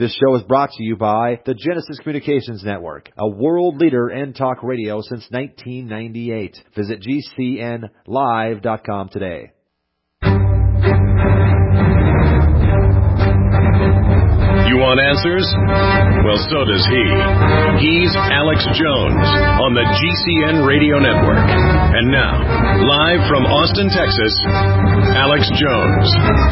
This show is brought to you by the Genesis Communications Network, a world leader in talk radio since 1998. Visit GCNlive.com today. You want answers? Well, so does he. He's Alex Jones on the GCN Radio Network. And now, live from Austin, Texas, Alex Jones.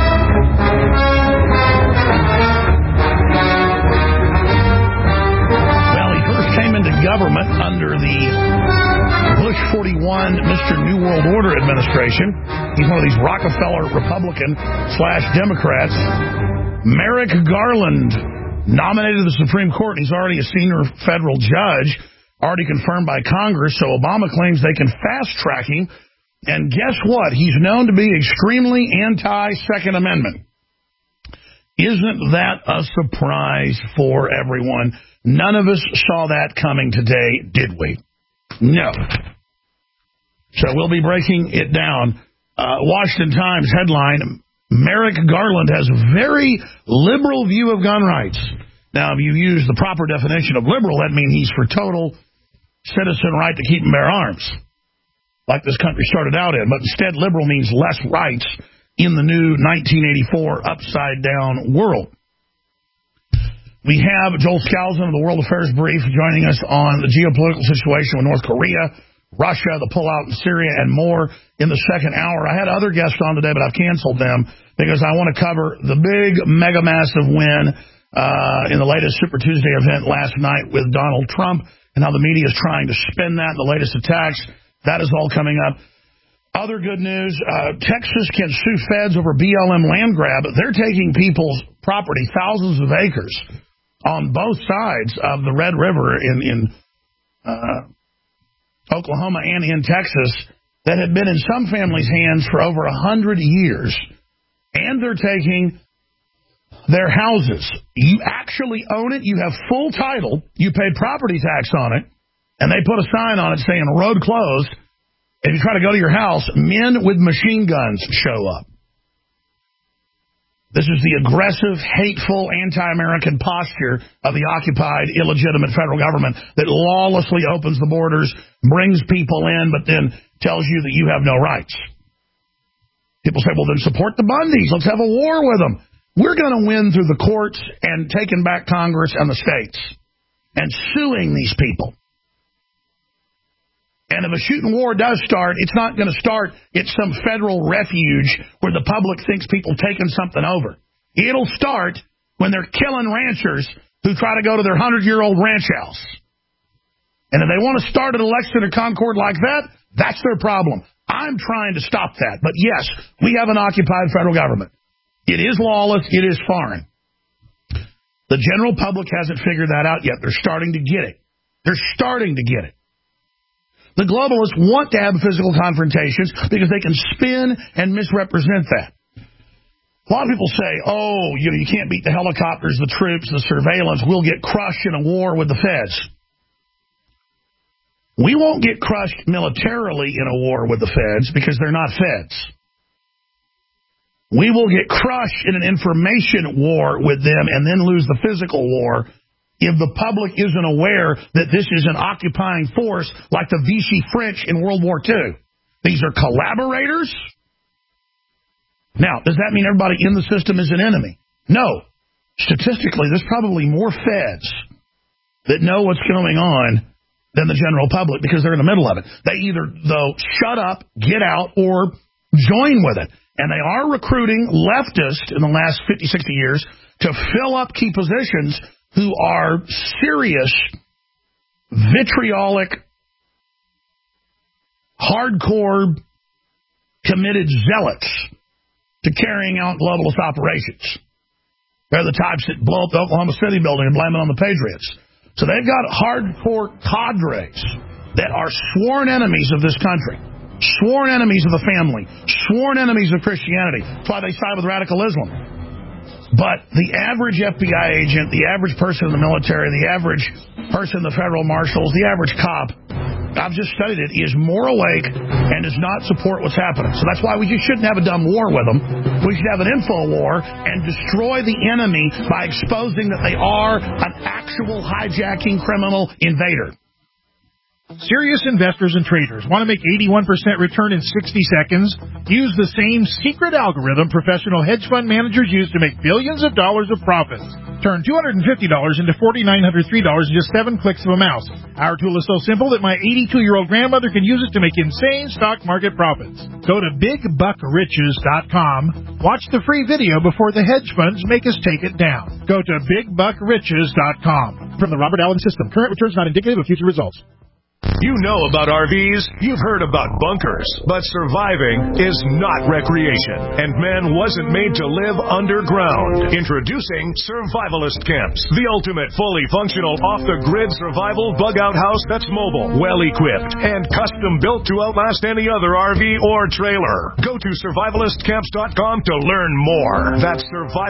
Well, he first came into government under the Bush 41 Mr. New World Order administration. He's one of these Rockefeller Republican/Democrats. Merrick Garland nominated to the Supreme Court. He's already a senior federal judge, already confirmed by Congress, so Obama claims they can fast-track him. And guess what? He's known to be extremely anti-Second Amendment. Isn't that a surprise for everyone? None of us saw that coming today, did we? No. So we'll be breaking it down. Washington Times headline, Merrick Garland has a very liberal view of gun rights. Now, if you use the proper definition of liberal, that means he's for total citizen right to keep and bear arms, like this country started out in. But instead, liberal means less rights in the new 1984 upside-down world. We have Joel Skousen of the World Affairs Brief joining us on the geopolitical situation with North Korea, Russia, the pullout in Syria, and more in the second hour. I had other guests on today, but I've canceled them because I want to cover the big, mega massive win in the latest Super Tuesday event last night with Donald Trump and how the media is trying to spin that, the latest attacks. That is all coming up. Other good news, Texas can sue feds over BLM land grab. They're taking people's property, thousands of acres, on both sides of the Red River in Oklahoma and in Texas that had been in some families' hands for over 100 years. And they're taking their houses. You actually own it. You have full title. You pay property tax on it. And they put a sign on it saying, road closed. If you try to go to your house, men with machine guns show up. This is the aggressive, hateful, anti-American posture of the occupied, illegitimate federal government that lawlessly opens the borders, brings people in, but then tells you that you have no rights. People say, well, then support the Bundys. Let's have a war with them. We're going to win through the courts and taking back Congress and the states and suing these people. And if a shooting war does start, it's not going to start at some federal refuge where the public thinks people taking something over. It'll start when they're killing ranchers who try to go to their 100-year-old ranch house. And if they want to start an election at Concord like that, that's their problem. I'm trying to stop that. But yes, we have an occupied federal government. It is lawless. It is foreign. The general public hasn't figured that out yet. They're starting to get it. They're starting to get it. The globalists want to have physical confrontations because they can spin and misrepresent that. A lot of people say, oh, you can't beat the helicopters, the troops, the surveillance. We'll get crushed in a war with the feds. We won't get crushed militarily in a war with the feds because they're not feds. We will get crushed in an information war with them and then lose the physical war if the public isn't aware that this is an occupying force like the Vichy French in World War II. These are collaborators. Now, does that mean everybody in the system is an enemy? No. Statistically, there's probably more feds that know what's going on than the general public because they're in the middle of it. They either, though, shut up, get out, or join with it. And they are recruiting leftists in the last 50, 60 years to fill up key positions who are serious, vitriolic, hardcore, committed zealots to carrying out globalist operations. They're the types that blow up the Oklahoma City building and blame it on the Patriots. So they've got hardcore cadres that are sworn enemies of this country, sworn enemies of the family, sworn enemies of Christianity. That's why they side with radical Islam. But the average FBI agent, the average person in the military, the average person in the federal marshals, the average cop I've just studied it, is more awake and does not support what's happening. So that's why we just shouldn't have a dumb war with them. We should have an info war and destroy the enemy by exposing that they are an actual hijacking criminal invader. Serious investors and traders want to make 81% return in 60 seconds? Use the same secret algorithm professional hedge fund managers use to make billions of dollars of profits. Turn $250 into $4,903 in just 7 clicks of a mouse. Our tool is so simple that my 82-year-old grandmother can use it to make insane stock market profits. Go to BigBuckRiches.com. Watch the free video before the hedge funds make us take it down. Go to BigBuckRiches.com. From the Robert Allen System. Current returns not indicative of future results. You know about RVs, you've heard about bunkers, but surviving is not recreation, and man wasn't made to live underground. Introducing Survivalist Camps, the ultimate fully functional off-the-grid survival bug-out house that's mobile, well-equipped, and custom-built to outlast any other RV or trailer. Go to survivalistcamps.com to learn more. That's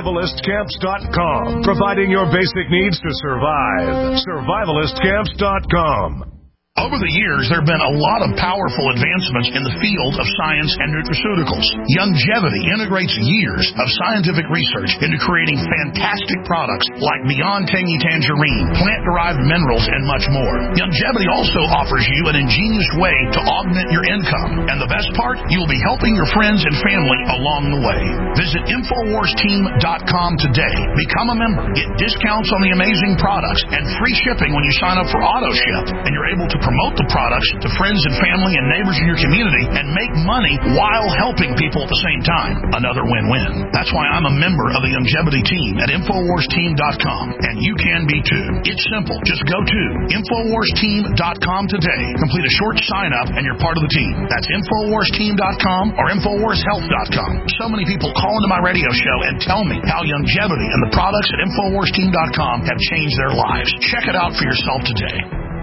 survivalistcamps.com, providing your basic needs to survive. Survivalistcamps.com. Over the years, there have been a lot of powerful advancements in the field of science and nutraceuticals. Youngevity integrates years of scientific research into creating fantastic products like Beyond Tangy Tangerine, plant-derived minerals, and much more. Youngevity also offers you an ingenious way to augment your income. And the best part, you will be helping your friends and family along the way. Visit InfoWarsTeam.com today. Become a member. Get discounts on the amazing products and free shipping when you sign up for AutoShip. And you're able to promote the products to friends and family and neighbors in your community and make money while helping people at the same time. Another win-win. That's why I'm a member of the Youngevity team at InfoWarsTeam.com, and you can be too. It's simple. Just go to InfoWarsTeam.com today. Complete a short sign-up and you're part of the team. That's InfoWarsTeam.com or InfoWarsHealth.com. So many people call into my radio show and tell me how Youngevity and the products at InfoWarsTeam.com have changed their lives. Check it out for yourself today.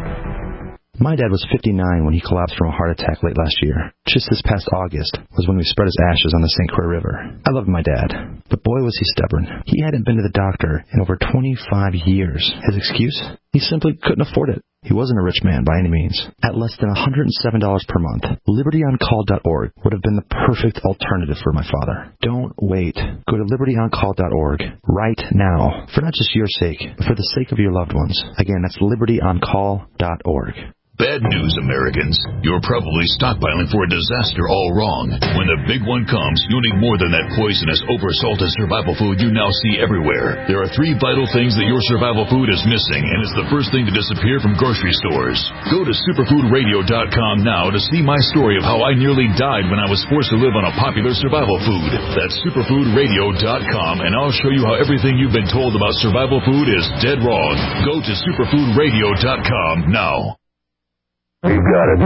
My dad was 59 when he collapsed from a heart attack late last year. Just this past August was when we spread his ashes on the St. Croix River. I loved my dad, but boy was he stubborn. He hadn't been to the doctor in over 25 years. His excuse? He simply couldn't afford it. He wasn't a rich man by any means. At less than $107 per month, LibertyOnCall.org would have been the perfect alternative for my father. Don't wait. Go to LibertyOnCall.org right now, for not just your sake, but for the sake of your loved ones. Again, that's LibertyOnCall.org. Bad news, Americans. You're probably stockpiling for a disaster all wrong. When the big one comes, you'll need more than that poisonous, oversalted survival food you now see everywhere. There are 3 vital things that your survival food is missing, and it's the first thing to disappear from grocery stores. Go to superfoodradio.com now to see my story of how I nearly died when I was forced to live on a popular survival food. That's superfoodradio.com, and I'll show you how everything you've been told about survival food is dead wrong. Go to superfoodradio.com now. You got it.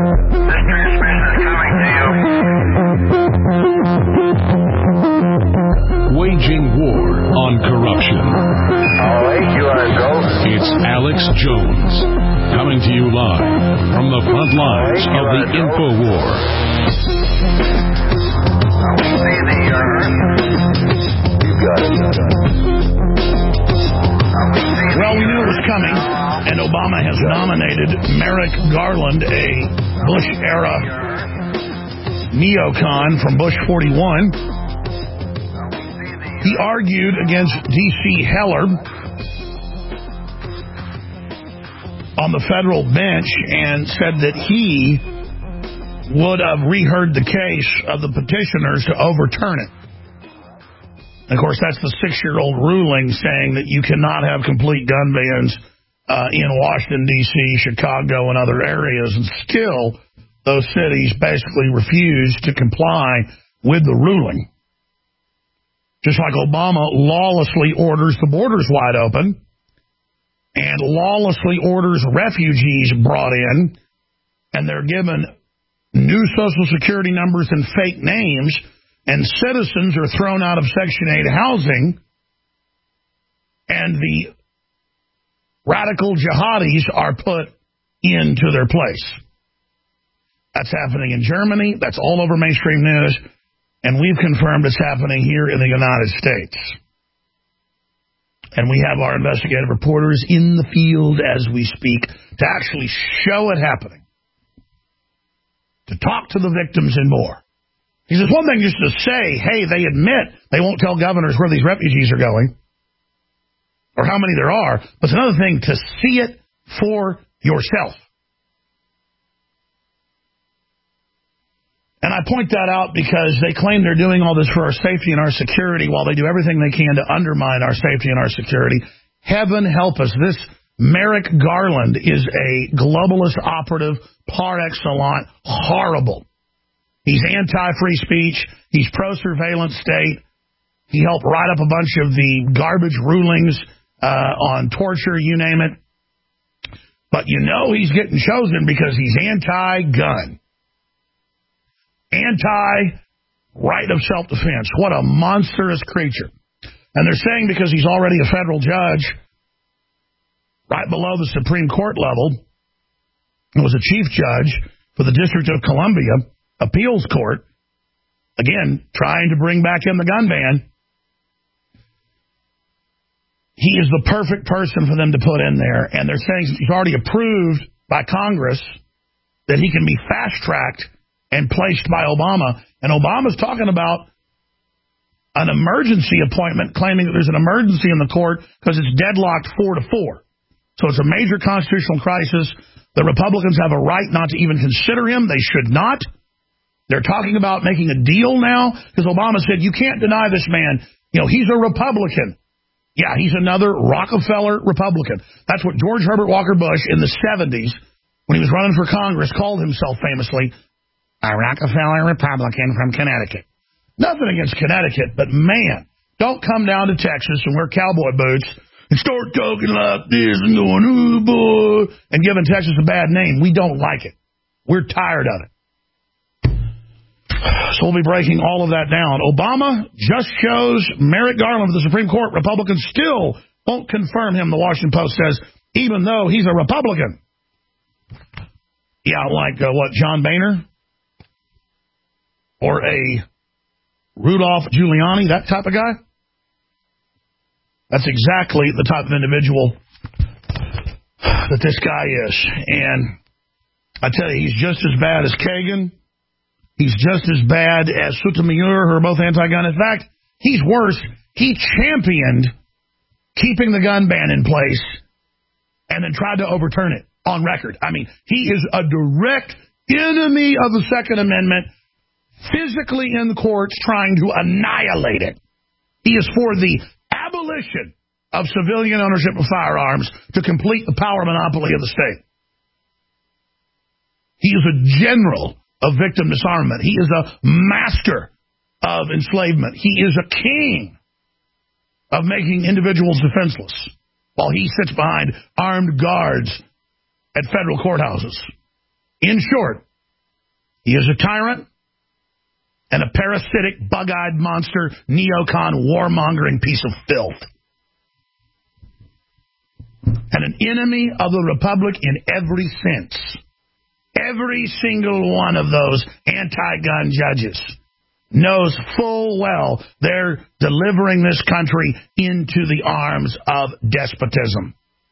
Waging war on corruption. All right, you want to go? It's Alex Jones, coming to you live from the front lines of the Info War. You got it. Well, we knew it was coming, and Obama has nominated Merrick Garland, a Bush-era neocon from Bush 41. He argued against D.C. Heller on the federal bench and said that he would have reheard the case of the petitioners to overturn it. Of course, that's the 6-year-old ruling saying that you cannot have complete gun bans in Washington, D.C., Chicago, and other areas. And still, those cities basically refuse to comply with the ruling. Just like Obama lawlessly orders the borders wide open and lawlessly orders refugees brought in, and they're given new Social Security numbers and fake names, and citizens are thrown out of Section 8 housing, and the radical jihadis are put into their place. That's happening in Germany. That's all over mainstream news. And we've confirmed it's happening here in the United States. And we have our investigative reporters in the field as we speak to actually show it happening. to talk to the victims and more. Because it's one thing just to say, hey, they admit they won't tell governors where these refugees are going or how many there are, but it's another thing to see it for yourself. And I point that out because they claim they're doing all this for our safety and our security while they do everything they can to undermine our safety and our security. Heaven help us. This Merrick Garland is a globalist operative par excellence, horrible. He's anti-free speech. He's pro-surveillance state. He helped write up a bunch of the garbage rulings on torture, you name it. But you know he's getting chosen because he's anti-gun. Anti-right of self-defense. What a monstrous creature. And they're saying because he's already a federal judge, right below the Supreme Court level, and was a chief judge for the District of Columbia Appeals Court, again, trying to bring back in the gun ban, he is the perfect person for them to put in there. And they're saying he's already approved by Congress that he can be fast-tracked and placed by Obama. And Obama's talking about an emergency appointment, claiming that there's an emergency in the court because it's deadlocked 4-4. So it's a major constitutional crisis. The Republicans have a right not to even consider him. They should not. They're talking about making a deal now because Obama said, you can't deny this man. You know, he's a Republican. Yeah, he's another Rockefeller Republican. That's what George Herbert Walker Bush in the 70s, when he was running for Congress, called himself famously, a Rockefeller Republican from Connecticut. Nothing against Connecticut, but man, don't come down to Texas and wear cowboy boots and start talking like this and going, oh boy, and giving Texas a bad name. We don't like it. We're tired of it. So we'll be breaking all of that down. Obama just chose Merrick Garland for the Supreme Court. Republicans still won't confirm him, the Washington Post says, even though he's a Republican. Yeah, like what, John Boehner? Or a Rudolph Giuliani, that type of guy? That's exactly the type of individual that this guy is. And I tell you, he's just as bad as Kagan. He's just as bad as Sotomayor, who are both anti-gun. In fact, he's worse. He championed keeping the gun ban in place and then tried to overturn it on record. I mean, he is a direct enemy of the Second Amendment, physically in the courts trying to annihilate it. He is for the abolition of civilian ownership of firearms to complete the power monopoly of the state. He is a general of victim disarmament. He is a master of enslavement. He is a king of making individuals defenseless while he sits behind armed guards at federal courthouses. In short, he is a tyrant and a parasitic, bug-eyed monster, neocon, warmongering piece of filth. And an enemy of the Republic in every sense. Every single one of those anti-gun judges knows full well they're delivering this country into the arms of despotism.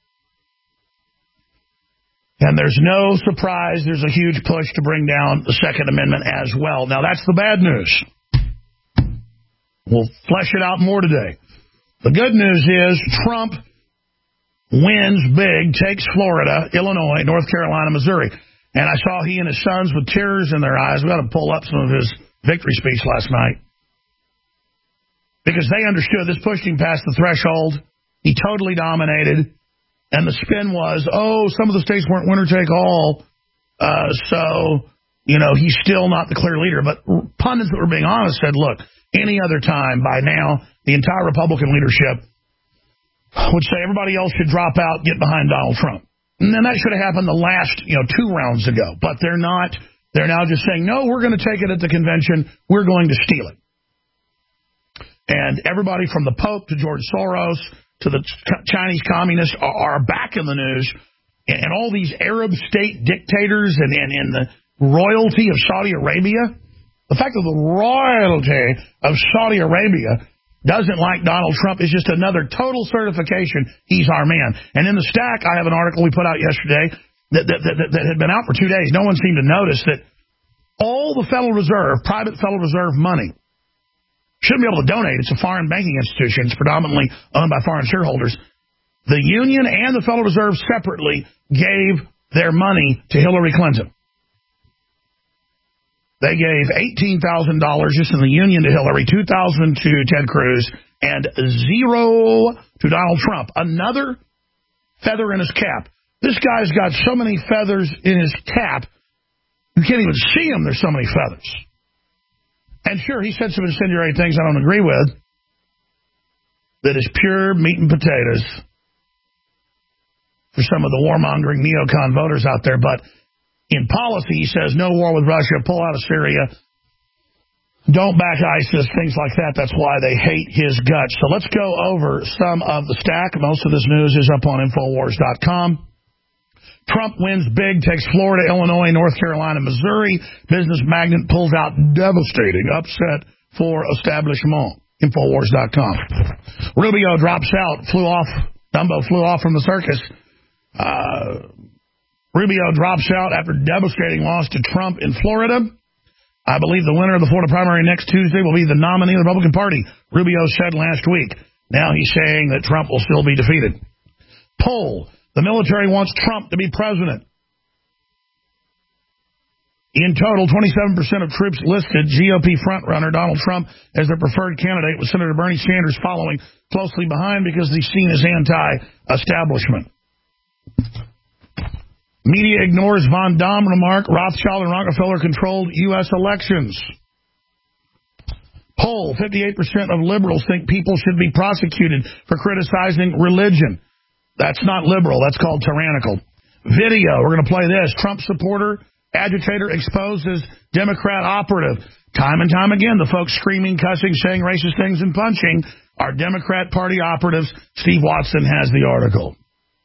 And there's no surprise there's a huge push to bring down the Second Amendment as well. Now, that's the bad news. We'll flesh it out more today. The good news is Trump wins big, takes Florida, Illinois, North Carolina, Missouri. And I saw he and his sons with tears in their eyes. We've got to pull up some of his victory speech last night. Because they understood this pushed him past the threshold. He totally dominated. And the spin was, some of the states weren't winner take all. So, he's still not the clear leader. But pundits that were being honest said, look, any other time by now, the entire Republican leadership would say everybody else should drop out, get behind Donald Trump. And then that should have happened the last, 2 rounds ago. But they're not. They're now just saying, no, we're going to take it at the convention. We're going to steal it. And everybody from the Pope to George Soros to the Chinese communists are back in the news. And all these Arab state dictators and the royalty of Saudi Arabia. The fact that the royalty of Saudi Arabia doesn't like Donald Trump is just another total certification he's our man. And in the stack, I have an article we put out yesterday that had been out for 2 days. No one seemed to notice that all the Federal Reserve, private Federal Reserve money, shouldn't be able to donate. It's a foreign banking institution. It's predominantly owned by foreign shareholders. The Union and the Federal Reserve separately gave their money to Hillary Clinton. They gave $18,000 just in the Union to Hillary, $2,000 to Ted Cruz, and $0 to Donald Trump. Another feather in his cap. This guy's got so many feathers in his cap, you can't even see him. There's so many feathers. And sure, he said some incendiary things I don't agree with. That is pure meat and potatoes for some of the warmongering neocon voters out there. But in policy, he says no war with Russia, pull out of Syria, don't back ISIS, things like that. That's why they hate his guts. So let's go over some of the stack. Most of this news is up on Infowars.com. Trump wins big, takes Florida, Illinois, North Carolina, Missouri. Business magnate pulls out devastating upset for establishment. Infowars.com. Rubio drops out, Dumbo flew off from the circus. Rubio drops out after devastating loss to Trump in Florida. I believe the winner of the Florida primary next Tuesday will be the nominee of the Republican Party, Rubio said last week. Now he's saying that Trump will still be defeated. Poll. The military wants Trump to be president. In total, 27% of troops listed GOP frontrunner Donald Trump as their preferred candidate, with Senator Bernie Sanders following closely behind because he's seen as anti-establishment. Media ignores Von Dam remark, Rothschild and Rockefeller controlled U.S. elections. Poll, 58% of liberals think people should be prosecuted for criticizing religion. That's not liberal. That's called tyrannical. Video. We're going to play this. Trump supporter, agitator exposes Democrat operative. Time and time again, the folks screaming, cussing, saying racist things, and punching are Democrat Party operatives. Steve Watson has the article.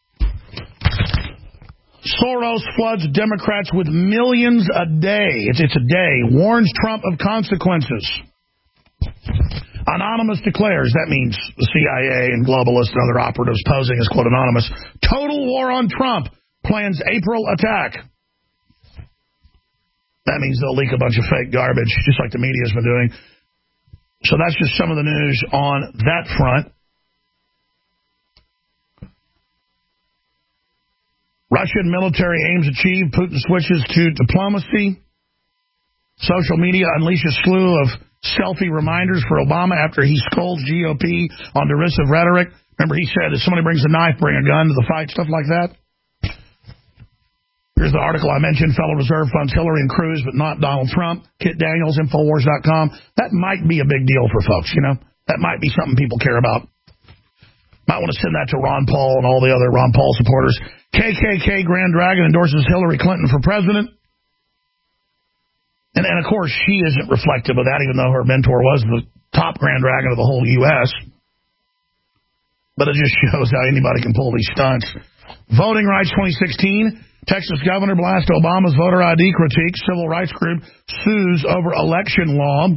Soros floods Democrats with millions a day. It's a day. Warns Trump of consequences. Anonymous declares, that means the CIA and globalists and other operatives posing as, quote, anonymous. Total war on Trump. Plans April attack. That means they'll leak a bunch of fake garbage, just like the media's been doing. So that's just some of the news on that front. Russian military aims achieved. Putin switches to diplomacy. Social media unleashes slew of selfie reminders for Obama after he scolds GOP on derisive rhetoric. Remember, he said, if somebody brings a knife, bring a gun to the fight, stuff like that. Here's the article I mentioned. Federal Reserve funds Hillary and Cruz, but not Donald Trump. Kit Daniels, Infowars.com. That might be a big deal for folks, you know. That might be something people care about. Might want to send that to Ron Paul and all the other Ron Paul supporters. KKK Grand Dragon endorses Hillary Clinton for president. And of course, she isn't reflective of that, even though her mentor was the top Grand Dragon of the whole U.S. But it just shows how anybody can pull these stunts. Voting Rights 2016. Texas governor blasts Obama's voter ID critique. Civil rights group sues over election law.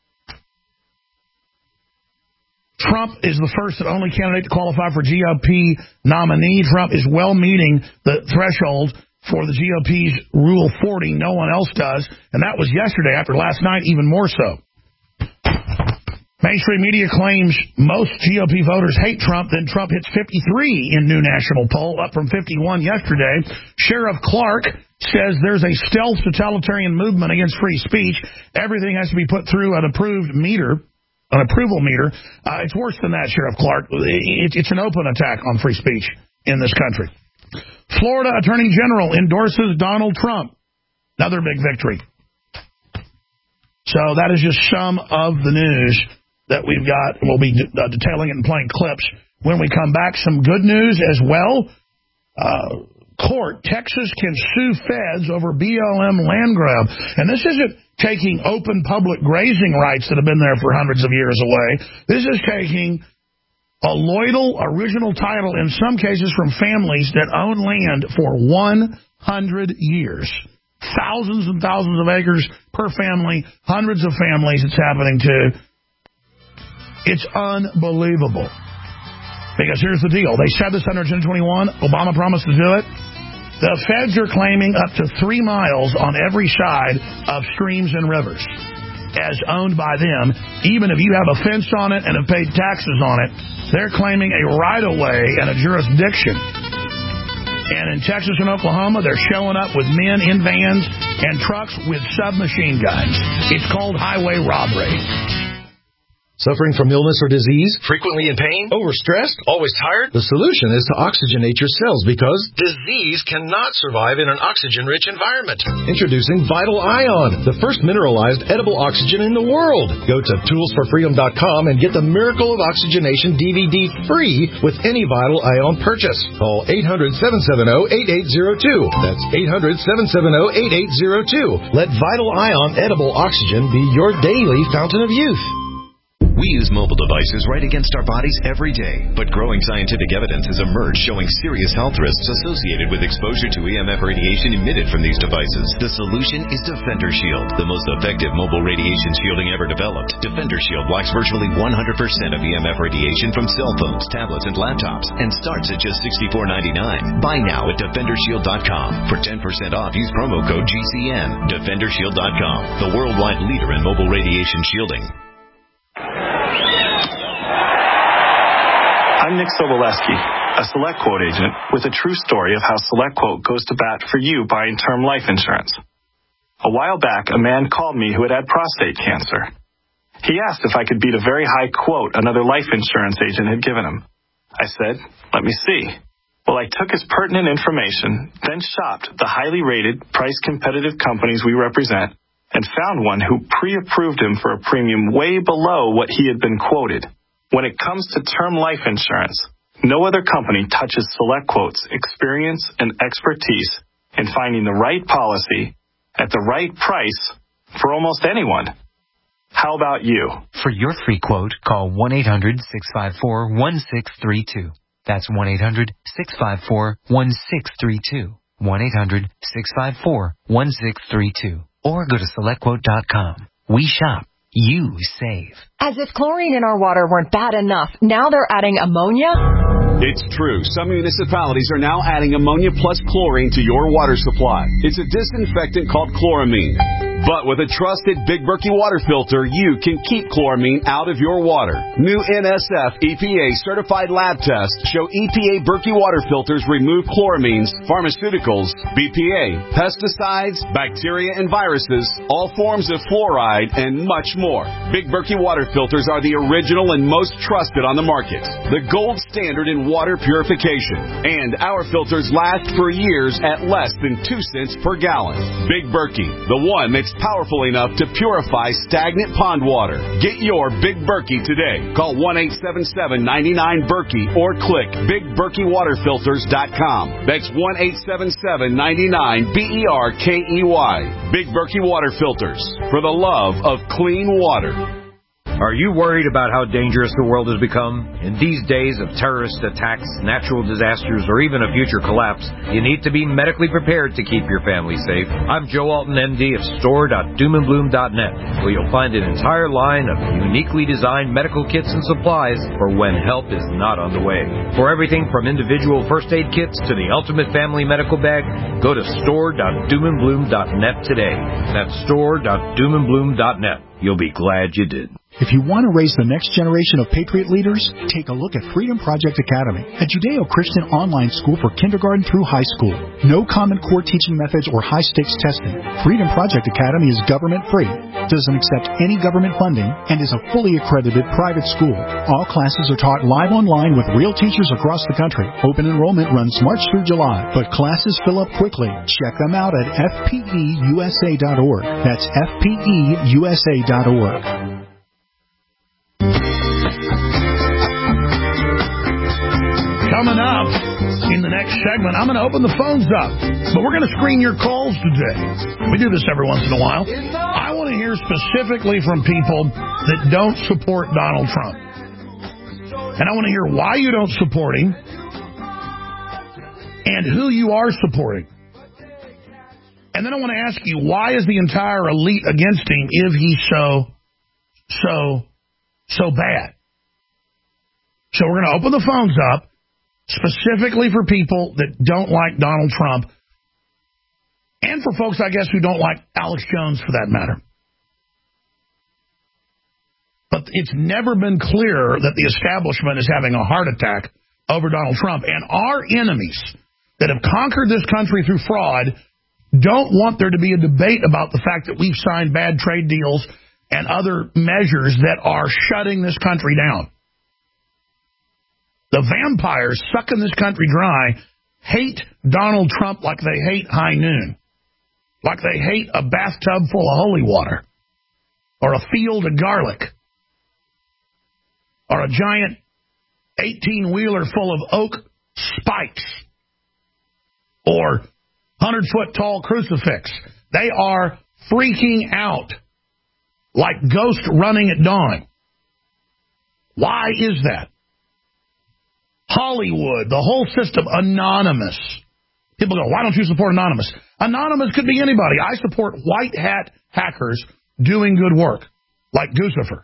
Trump is the first and only candidate to qualify for GOP nominee. Trump is well meeting the threshold for the GOP's Rule 40. No one else does. And that was yesterday. After last night, even more so. Mainstream media claims most GOP voters hate Trump. Then Trump hits 53 in new national poll, up from 51 yesterday. Sheriff Clark says there's a stealth totalitarian movement against free speech. Everything has to be put through an approval meter. It's worse than that, Sheriff Clark. It's an open attack on free speech in this country. Florida Attorney General endorses Donald Trump. Another big victory. So that is just some of the news that we've got. We'll be detailing it and playing clips when we come back. Some good news as well. Texas can sue feds over BLM land grab. And this isn't taking open public grazing rights that have been there for hundreds of years away. This is taking a loyal original title, in some cases from families that own land for 100 years. Thousands and thousands of acres per family, hundreds of families it's happening to. It's unbelievable. Because here's the deal. They said this under Agenda 21. Obama promised to do it. The feds are claiming up to 3 miles on every side of streams and rivers as owned by them. Even if you have a fence on it and have paid taxes on it, they're claiming a right-of-way and a jurisdiction. And in Texas and Oklahoma, they're showing up with men in vans and trucks with submachine guns. It's called highway robbery. Suffering from illness or disease? Frequently in pain? Overstressed? Always tired? The solution is to oxygenate your cells because disease cannot survive in an oxygen-rich environment. Introducing Vital Ion, the first mineralized edible oxygen in the world. Go to toolsforfreedom.com and get the Miracle of Oxygenation DVD free with any Vital Ion purchase. Call 800-770-8802. That's 800-770-8802. Let Vital Ion edible oxygen be your daily fountain of youth. We use mobile devices right against our bodies every day, but growing scientific evidence has emerged showing serious health risks associated with exposure to EMF radiation emitted from these devices. The solution is Defender Shield, the most effective mobile radiation shielding ever developed. Defender Shield blocks virtually 100% of EMF radiation from cell phones, tablets, and laptops, and starts at just $64.99. Buy now at DefenderShield.com. For 10% off, use promo code GCN. DefenderShield.com, the worldwide leader in mobile radiation shielding. I'm Nick Sobolewski, a SelectQuote agent with a true story of how SelectQuote goes to bat for you buying term life insurance. A while back, a man called me who had prostate cancer. He asked if I could beat a very high quote another life insurance agent had given him. I said, let me see. Well, I took his pertinent information, then shopped the highly rated, price-competitive companies we represent, and found one who pre-approved him for a premium way below what he had been quoted. When it comes to term life insurance, no other company touches SelectQuote's experience and expertise in finding the right policy at the right price for almost anyone. How about you? For your free quote, call 1-800-654-1632. That's 1-800-654-1632. 1-800-654-1632. Or go to SelectQuote.com. We shop. You save. As if chlorine in our water weren't bad enough, now they're adding ammonia? It's true. Some municipalities are now adding ammonia plus chlorine to your water supply. It's a disinfectant called chloramine. But with a trusted Big Berkey water filter, you can keep chloramine out of your water. New NSF EPA certified lab tests show EPA Berkey water filters remove chloramines, pharmaceuticals, BPA, pesticides, bacteria and viruses, all forms of fluoride, and much more. Big Berkey water filters are the original and most trusted on the market. The gold standard in water purification. And our filters last for years at less than 2 cents per gallon. Big Berkey, the one that's powerful enough to purify stagnant pond water. Get your Big Berkey today. Call 1-877-99-BERKEY or click BigBerkeyWaterFilters.com. That's 1-877-99-BERKEY. Big Berkey Water Filters, for the love of clean water. Are you worried about how dangerous the world has become? In these days of terrorist attacks, natural disasters, or even a future collapse, you need to be medically prepared to keep your family safe. I'm Joe Alton, MD of store.doomandbloom.net, where you'll find an entire line of uniquely designed medical kits and supplies for when help is not on the way. For everything from individual first aid kits to the ultimate family medical bag, go to store.doomandbloom.net today. That's store.doomandbloom.net. You'll be glad you did. If you want to raise the next generation of Patriot leaders, take a look at Freedom Project Academy, a Judeo-Christian online school for kindergarten through high school. No Common Core teaching methods or high-stakes testing. Freedom Project Academy is government-free, doesn't accept any government funding, and is a fully accredited private school. All classes are taught live online with real teachers across the country. Open enrollment runs March through July, but classes fill up quickly. Check them out at fpeusa.org. That's fpeusa.org. Coming up in the next segment, I'm going to open the phones up, but we're going to screen your calls today. We do this every once in a while. I want to hear specifically from people that don't support Donald Trump. And I want to hear why you don't support him and who you are supporting. And then I want to ask you, why is the entire elite against him if he's so bad? So we're going to open the phones up specifically for people that don't like Donald Trump And for folks, I guess, who don't like Alex Jones for that matter. But it's never been clearer that the establishment is having a heart attack over Donald Trump. And our enemies that have conquered this country through fraud don't want there to be a debate about the fact that we've signed bad trade deals and other measures that are shutting this country down. The vampires sucking this country dry hate Donald Trump like they hate high noon, like they hate a bathtub full of holy water, or a field of garlic, or a giant 18-wheeler full of oak spikes, or 100-foot-tall crucifix. They are freaking out like ghosts running at dawn. Why is that? Hollywood, the whole system, anonymous. People go, why don't you support Anonymous? Anonymous could be anybody. I support white hat hackers doing good work, like Guccifer.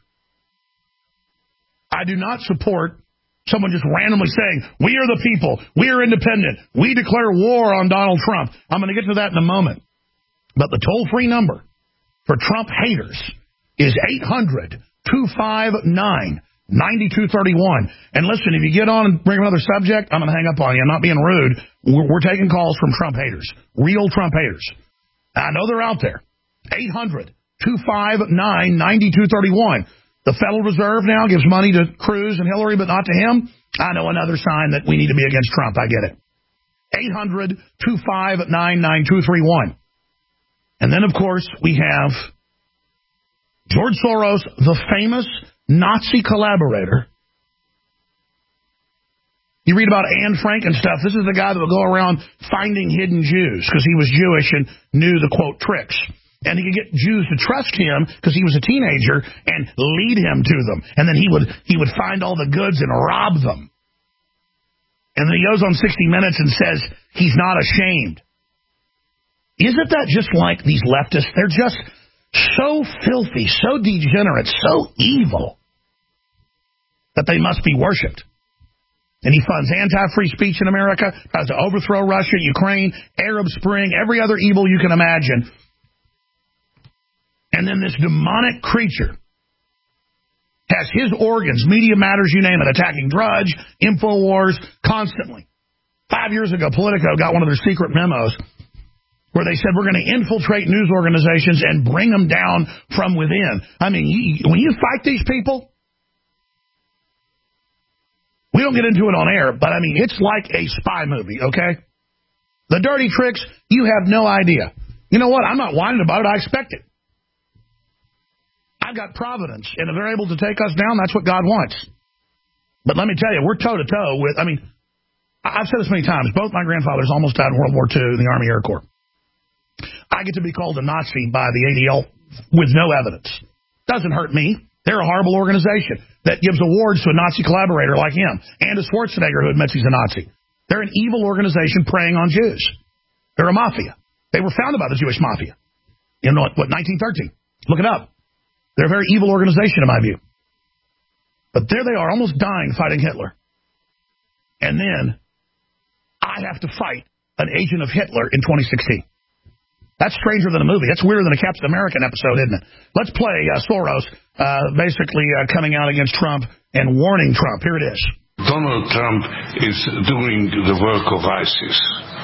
I do not support someone just randomly saying, we are the people, we are independent, we declare war on Donald Trump. I'm going to get to that in a moment. But the toll-free number for Trump haters is 800-259-9231. And listen, if you get on and bring another subject, I'm going to hang up on you. I'm not being rude. We're taking calls from Trump haters, real Trump haters. I know they're out there. 800-259-9231. The Federal Reserve now gives money to Cruz and Hillary, but not to him. I know another sign that we need to be against Trump. I get it. 800-259-9231. And then, of course, we have George Soros, the famous Nazi collaborator. You read about Anne Frank and stuff. This is the guy that would go around finding hidden Jews because he was Jewish and knew the, quote, tricks. And he could get Jews to trust him because he was a teenager and lead him to them. And then he would find all the goods and rob them. And then he goes on 60 Minutes and says he's not ashamed. Isn't that just like these leftists? They're just so filthy, so degenerate, so evil that they must be worshipped. And he funds anti-free speech in America, tries to overthrow Russia, Ukraine, Arab Spring, every other evil you can imagine. And then this demonic creature has his organs, Media Matters, you name it, attacking Drudge, InfoWars, constantly. 5 years ago, Politico got one of their secret memos where they said we're going to infiltrate news organizations and bring them down from within. I mean, when you fight these people, we don't get into it on air, but I mean, it's like a spy movie, okay? The dirty tricks, you have no idea. You know what? I'm not whining about it. I expect it. I've got providence, and if they're able to take us down, that's what God wants. But let me tell you, we're toe-to-toe with, I mean, I've said this many times, both my grandfathers almost died in World War II in the Army Air Corps. I get to be called a Nazi by the ADL with no evidence. Doesn't hurt me. They're a horrible organization that gives awards to a Nazi collaborator like him, and a Schwarzenegger who admits he's a Nazi. They're an evil organization preying on Jews. They're a mafia. They were founded by the Jewish mafia in, what 1913. Look it up. They're a very evil organization, in my view. But there they are, almost dying fighting Hitler. And then I have to fight an agent of Hitler in 2016. That's stranger than a movie. That's weirder than a Captain American episode, isn't it? Let's play Soros basically coming out against Trump and warning Trump. Here it is. Donald Trump is doing the work of ISIS.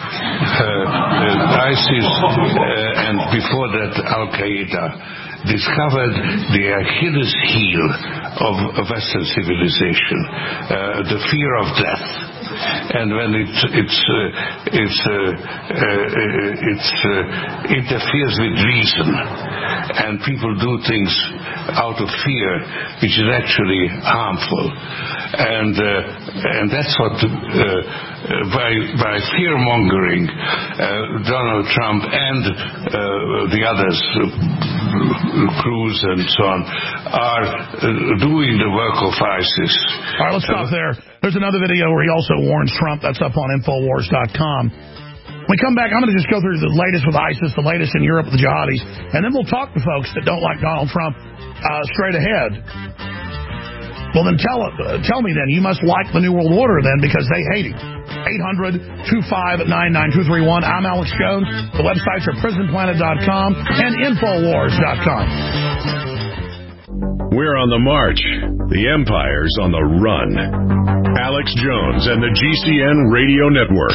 ISIS and before that Al-Qaeda discovered the Achilles heel of Western civilization, the fear of death. And when it interferes with reason, and people do things out of fear, which is actually harmful, and that's what by fear mongering, Donald Trump and the others, Cruz and so on, are doing the work of ISIS. All right, let's stop there. There's another video where he also warns Trump. That's up on Infowars.com. When we come back, I'm going to just go through the latest with ISIS, the latest in Europe with the jihadis, and then we'll talk to folks that don't like Donald Trump straight ahead. Well, then tell me then, you must like the New World Order then because they hate him. 800-259-9231. I'm Alex Jones. The websites are prisonplanet.com and Infowars.com. We're on the march. The empire's on the run. Alex Jones and the GCN Radio Network.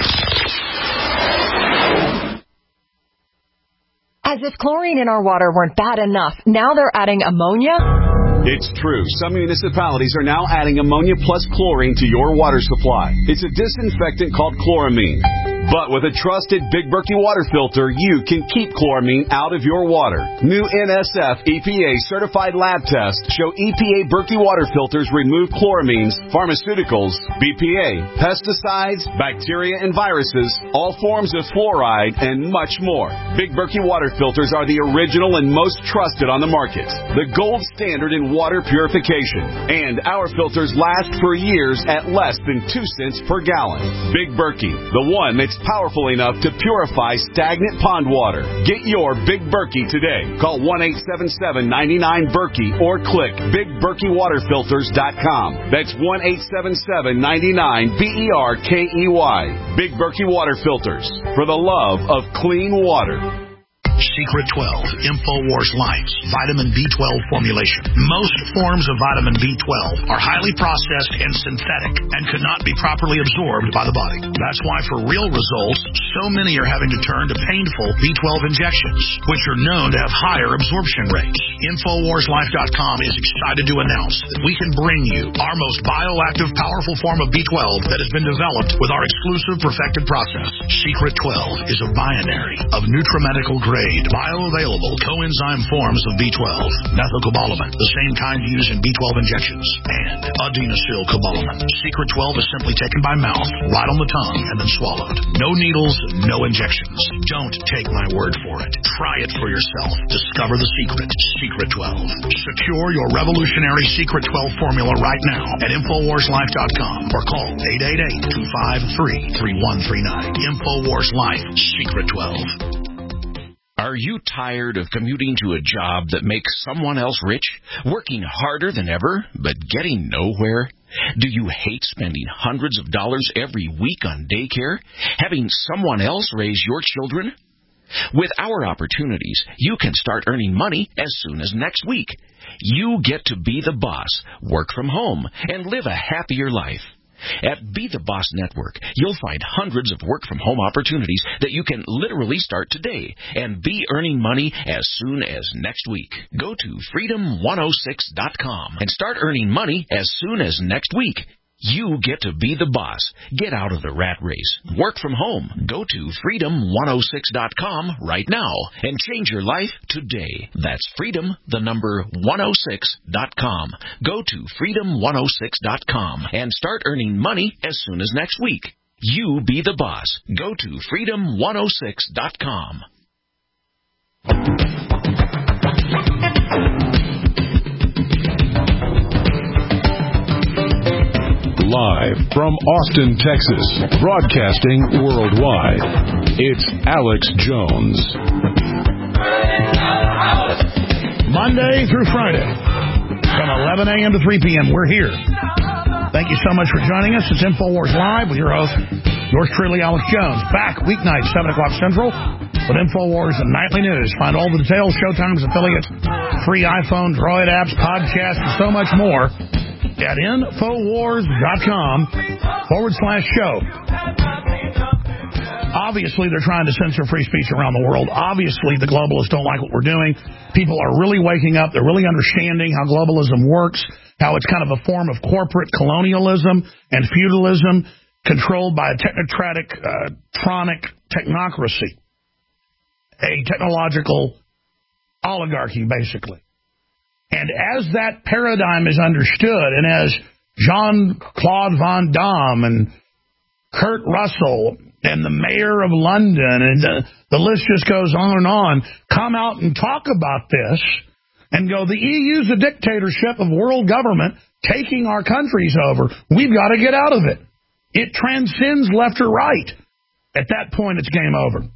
As if chlorine in our water weren't bad enough, now they're adding ammonia? It's true. Some municipalities are now adding ammonia plus chlorine to your water supply. It's a disinfectant called chloramine. But with a trusted Big Berkey water filter, you can keep chloramine out of your water. New NSF EPA certified lab tests show EPA Berkey water filters remove chloramines, pharmaceuticals, BPA, pesticides, bacteria and viruses, all forms of fluoride, and much more. Big Berkey water filters are the original and most trusted on the market. The gold standard in water purification. And our filters last for years at less than 2 cents per gallon. Big Berkey, the one that's powerful enough to purify stagnant pond water. Get your Big Berkey today. Call 1-877-99-BERKEY or click BigBerkeyWaterFilters.com. That's 1-877-99-BERKEY. Big Berkey Water Filters, for the love of clean water. Secret 12, InfoWars Life, vitamin B12 formulation. Most forms of vitamin B12 are highly processed and synthetic and could not be properly absorbed by the body. That's why for real results, so many are having to turn to painful B12 injections, which are known to have higher absorption rates. InfoWarsLife.com is excited to announce that we can bring you our most bioactive, powerful form of B12 that has been developed with our exclusive perfected process. Secret 12 is a binary of nutramedical grade bioavailable coenzyme forms of B12, methylcobalamin, the same kind used in B12 injections, and adenosylcobalamin. Secret 12 is simply taken by mouth, right on the tongue, and then swallowed. No needles, no injections. Don't take my word for it. Try it for yourself. Discover the secret. Secret 12. Secure your revolutionary Secret 12 formula right now at InfoWarsLife.com or call 888-253-3139. InfoWars Life, Secret 12. Are you tired of commuting to a job that makes someone else rich, working harder than ever, but getting nowhere? Do you hate spending hundreds of dollars every week on daycare, having someone else raise your children? With our opportunities, you can start earning money as soon as next week. You get to be the boss, work from home, and live a happier life. At Be the Boss Network, you'll find hundreds of work-from-home opportunities that you can literally start today and be earning money as soon as next week. Go to Freedom106.com and start earning money as soon as next week. You get to be the boss. Get out of the rat race. Work from home. Go to Freedom106.com right now and change your life today. That's Freedom106.com. Go to Freedom106.com and start earning money as soon as next week. You be the boss. Go to Freedom106.com. Live from Austin, Texas, broadcasting worldwide, it's Alex Jones. Monday through Friday, from 11 a.m. to 3 p.m., we're here. Thank you so much for joining us. It's InfoWars Live with your host, yours truly, Alex Jones. Back weeknights, 7 o'clock Central, with InfoWars and Nightly News. Find all the details, showtimes, affiliates, free iPhone, Droid apps, podcasts, and so much more at Infowars.com/show. Obviously, they're trying to censor free speech around the world. Obviously, the globalists don't like what we're doing. People are really waking up. They're really understanding how globalism works, how it's kind of a form of corporate colonialism and feudalism controlled by a technocratic, tronic technocracy, a technological oligarchy, basically. And as that paradigm is understood, and as Jean-Claude Van Damme and Kurt Russell and the mayor of London, and the list just goes on and on, come out and talk about this and go, the EU's a dictatorship of world government taking our countries over. We've got to get out of it. It transcends left or right. At that point, it's game over.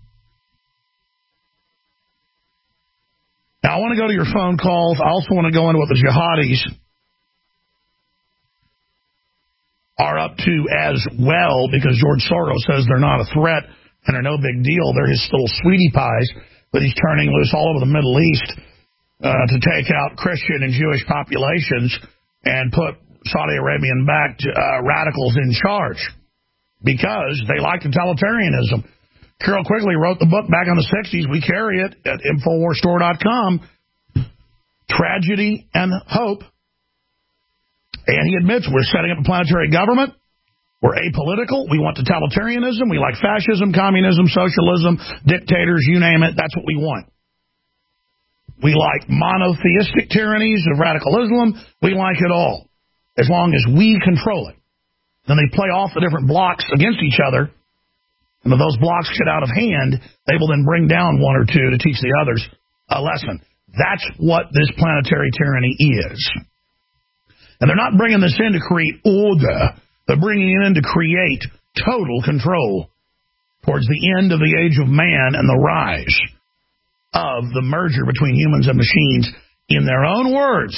Now, I want to go to your phone calls. I also want to go into what the jihadis are up to as well, because George Soros says they're not a threat and are no big deal. They're his little sweetie pies that he's turning loose all over the Middle East to take out Christian and Jewish populations and put Saudi Arabian-backed radicals in charge because they like totalitarianism. Carol Quigley wrote the book back in the 60s. We carry it at InfoWarsStore.com. Tragedy and Hope. And he admits we're setting up a planetary government. We're apolitical. We want totalitarianism. We like fascism, communism, socialism, dictators, you name it. That's what we want. We like monotheistic tyrannies of radical Islam. We like it all, as long as we control it. Then they play off the different blocks against each other. And if those blocks get out of hand, they will then bring down one or two to teach the others a lesson. That's what this planetary tyranny is. And they're not bringing this in to create order. They're bringing it in to create total control towards the end of the age of man and the rise of the merger between humans and machines. In their own words,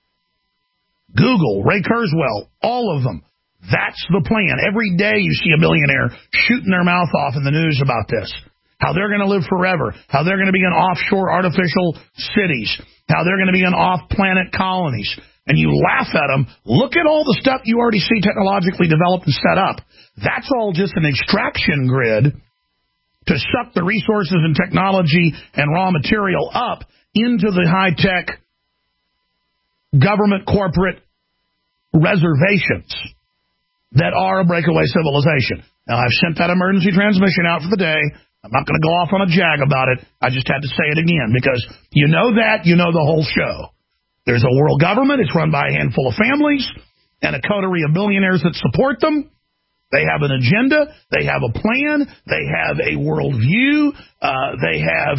Google, Ray Kurzweil, all of them. That's the plan. Every day you see a billionaire shooting their mouth off in the news about this. How they're going to live forever. How they're going to be in offshore artificial cities. How they're going to be in off-planet colonies. And you laugh at them. Look at all the stuff you already see technologically developed and set up. That's all just an extraction grid to suck the resources and technology and raw material up into the high-tech government corporate reservations that are a breakaway civilization. Now, I've sent that emergency transmission out for the day. I'm not going to go off on a jag about it. I just had to say it again because you know that, you know the whole show. There's a world government. It's run by a handful of families and a coterie of billionaires that support them. They have an agenda. They have a plan. They have a worldview. They have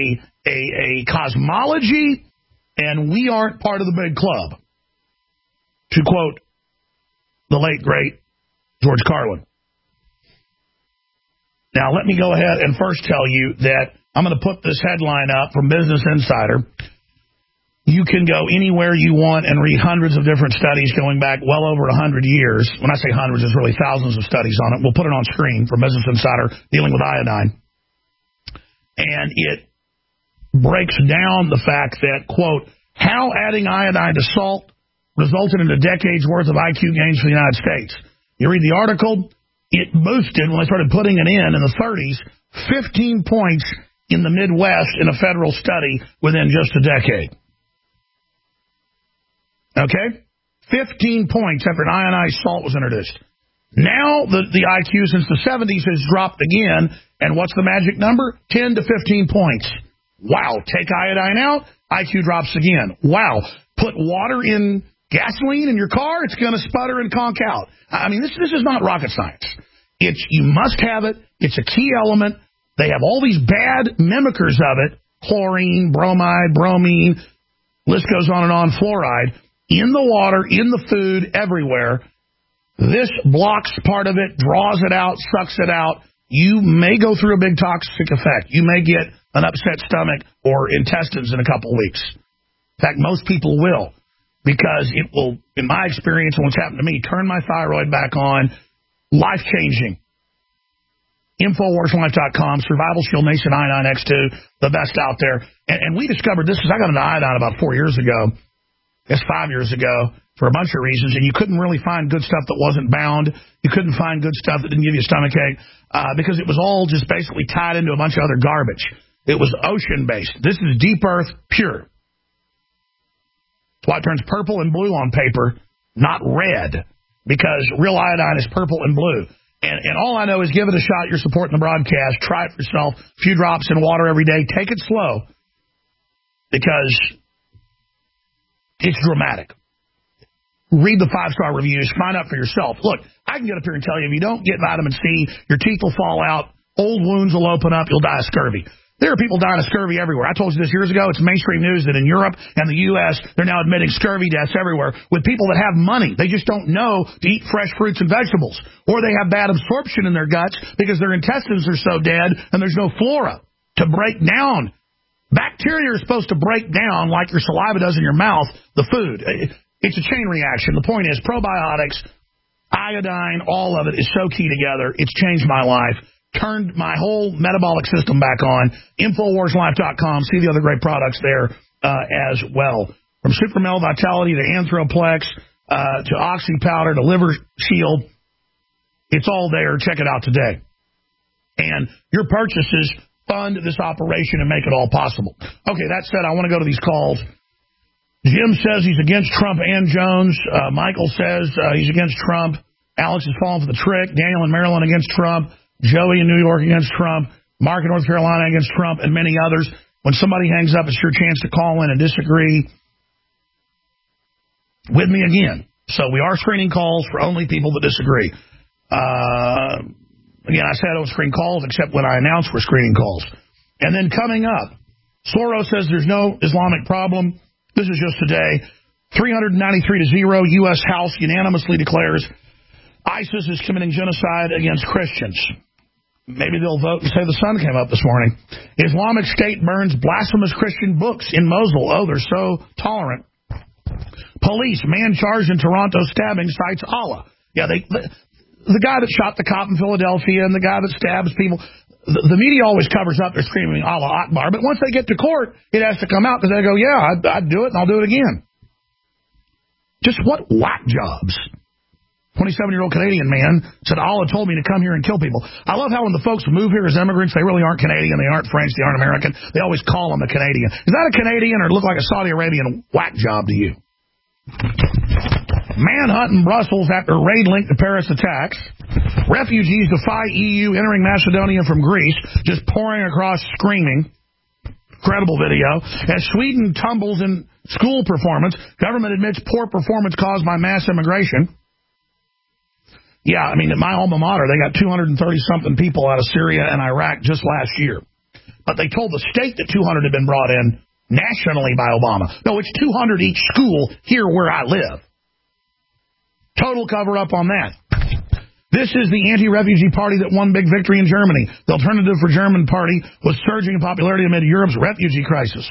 a cosmology. And we aren't part of the big club, to quote the late, great George Carlin. Now, let me go ahead and first tell you that I'm going to put this headline up from Business Insider. You can go anywhere you want and read hundreds of different studies going back well over 100 years. When I say hundreds, there's really thousands of studies on it. We'll put it on screen from Business Insider dealing with iodine. And it breaks down the fact that, quote, how adding iodine to salt resulted in a decade's worth of IQ gains for the United States. You read the article, it boosted, when they started putting it in the 30s, 15 points in the Midwest in a federal study within just a decade. Okay? 15 points after an ionized salt was introduced. Now the IQ since the 70s has dropped again, and what's the magic number? 10 to 15 points. Wow. Take iodine out, IQ drops again. Wow. Put water in gasoline in your car, it's going to sputter and conk out. I mean, this is not rocket science. You must have it. It's a key element. They have all these bad mimickers of it, chlorine, bromide, bromine, list goes on and on, fluoride, in the water, in the food, everywhere. This blocks part of it, draws it out, sucks it out. You may go through a big toxic effect. You may get an upset stomach or intestines in a couple weeks. In fact, most people will, because it will, in my experience and what's happened to me, turn my thyroid back on. Life-changing. InfoWarsLife.com, Survival Shield Nation Iodine X2, the best out there. And we discovered this, because I got into iodine about 4 years ago, I guess 5 years ago, for a bunch of reasons, and you couldn't really find good stuff that wasn't bound. You couldn't find good stuff that didn't give you a stomachache, because it was all just basically tied into a bunch of other garbage. It was ocean-based. This is deep earth, pure. That's why it turns purple and blue on paper, not red, because real iodine is purple and blue. And all I know is give it a shot. You're supporting the broadcast. Try it for yourself. A few drops in water every day. Take it slow, because it's dramatic. Read the 5-star reviews. Find out for yourself. Look, I can get up here and tell you, if you don't get vitamin C, your teeth will fall out, old wounds will open up, you'll die of scurvy. There are people dying of scurvy everywhere. I told you this years ago. It's mainstream news that in Europe and the U.S., they're now admitting scurvy deaths everywhere with people that have money. They just don't know to eat fresh fruits and vegetables. Or they have bad absorption in their guts because their intestines are so dead and there's no flora to break down. Bacteria are supposed to break down, like your saliva does in your mouth, the food. It's a chain reaction. The point is, probiotics iodine, all of it is so key together. It's changed my life. Turned my whole metabolic system back on. InfoWarsLife.com. See the other great products there as well. From Super Male Vitality to Anthroplex to Oxy Powder to Liver Shield. It's all there. Check it out today. And your purchases fund this operation and make it all possible. Okay, that said, I want to go to these calls. Jim says he's against Trump and Jones. Michael says he's against Trump. Alex is falling for the trick. Daniel in Maryland against Trump. Joey in New York against Trump. Mark in North Carolina against Trump, and many others. When somebody hangs up, it's your chance to call in and disagree with me again. So we are screening calls for only people that disagree. Again, I said I don't screen calls except when I announce we're screening calls. And then coming up, Soros says there's no Islamic problem. This is just today. 393-0, U.S. House unanimously declares ISIS is committing genocide against Christians. Maybe they'll vote and say the sun came up this morning. Islamic State burns blasphemous Christian books in Mosul. Oh, they're so tolerant. Police, man charged in Toronto stabbing, cites Allah. Yeah, the guy that shot the cop in Philadelphia and the guy that stabs people, the media always covers up. They're screaming Allah Akbar. But once they get to court, it has to come out because they go, yeah, I'd do it and I'll do it again. Just what whack jobs. 27-year-old Canadian man said, Allah told me to come here and kill people. I love how when the folks move here as immigrants, they really aren't Canadian, they aren't French, they aren't American. They always call them a Canadian. Is that a Canadian or look like a Saudi Arabian whack job to you? Manhunt in Brussels after raid linked to Paris attacks. Refugees defy EU entering Macedonia from Greece, just pouring across screaming. Incredible video. As Sweden tumbles in school performance, government admits poor performance caused by mass immigration. Yeah, I mean, at my alma mater, they got 230-something people out of Syria and Iraq just last year. But they told the state that 200 had been brought in nationally by Obama. No, it's 200 each school here where I live. Total cover-up on that. This is the anti-refugee party that won big victory in Germany. The Alternative for German party was surging in popularity amid Europe's refugee crisis.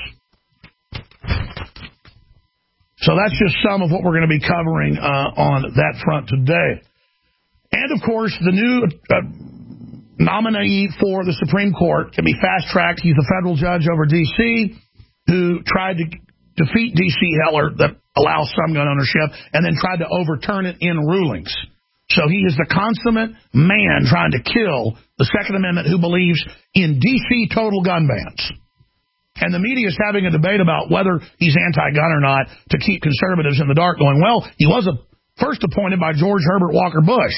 So that's just some of what we're going to be covering on that front today. And, of course, the new nominee for the Supreme Court can be fast-tracked. He's a federal judge over D.C. who tried to defeat D.C. Heller that allows some gun ownership and then tried to overturn it in rulings. So he is the consummate man trying to kill the Second Amendment who believes in D.C. total gun bans. And the media is having a debate about whether he's anti-gun or not to keep conservatives in the dark going, well, he was first appointed by George Herbert Walker Bush.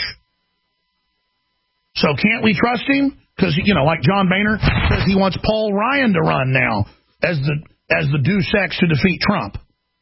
So can't we trust him? Because, you know, like John Boehner says he wants Paul Ryan to run now as the Deus Ex to defeat Trump.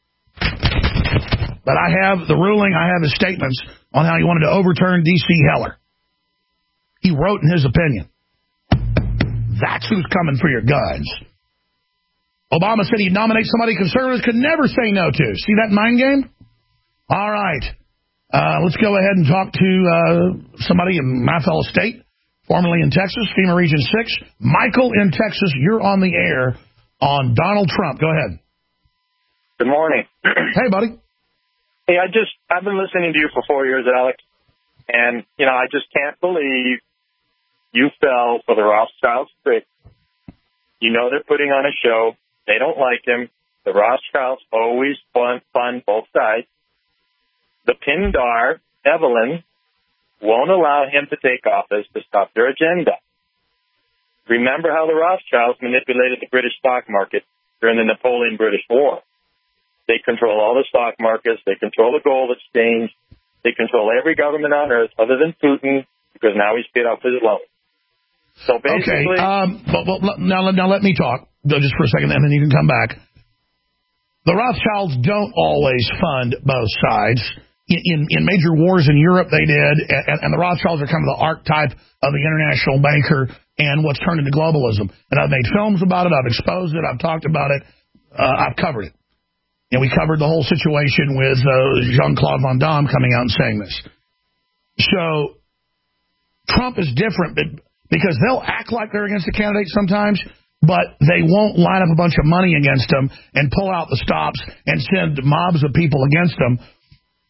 But I have the ruling, I have his statements on how he wanted to overturn D.C. Heller. He wrote in his opinion. That's who's coming for your guns. Obama said he'd nominate somebody conservatives could never say no to. See that mind game? All right. Let's go ahead and talk to somebody in my fellow state, formerly in Texas, FEMA Region 6. Michael in Texas, you're on the air on Donald Trump. Go ahead. Good morning. Hey, buddy. Hey, I've been listening to you for 4 years, Alex, and, you know, I just can't believe you fell for the Rothschilds trick. You know they're putting on a show. They don't like him. The Rothschilds always fund both sides. The Pindar, Evelyn, won't allow him to take office to stop their agenda. Remember how the Rothschilds manipulated the British stock market during the Napoleon-British War. They control all the stock markets. They control the gold exchange. They control every government on earth other than Putin because now he's paid off his loan. So basically... Okay, now let me talk just for a second, and then you can come back. The Rothschilds don't always fund both sides. In major wars in Europe, they did, and the Rothschilds are kind of the archetype of the international banker and what's turned into globalism. And I've made films about it. I've exposed it. I've talked about it. I've covered it. And we covered the whole situation with Jean-Claude Van Damme coming out and saying this. So Trump is different because they'll act like they're against the candidate sometimes, but they won't line up a bunch of money against them and pull out the stops and send mobs of people against them.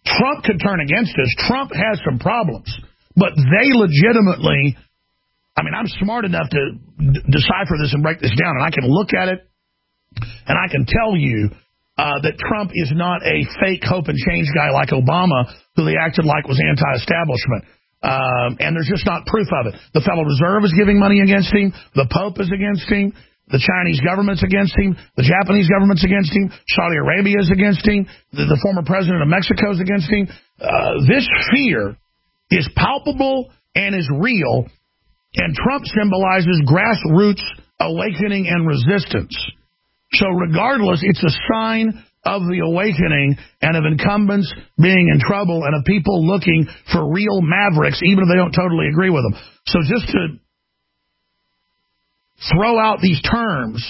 Trump could turn against us. Trump has some problems, but they legitimately, I mean, I'm smart enough to decipher this and break this down, and I can look at it, and I can tell you that Trump is not a fake hope and change guy like Obama, who they acted like was anti-establishment. And there's just not proof of it. The Federal Reserve is giving money against him. The Pope is against him. The Chinese government's against him. The Japanese government's against him. Saudi Arabia is against him. The former president of Mexico is against him. This fear is palpable and is real, and Trump symbolizes grassroots awakening and resistance. So regardless, it's a sign of the awakening and of incumbents being in trouble and of people looking for real mavericks, even if they don't totally agree with them. So just to throw out these terms,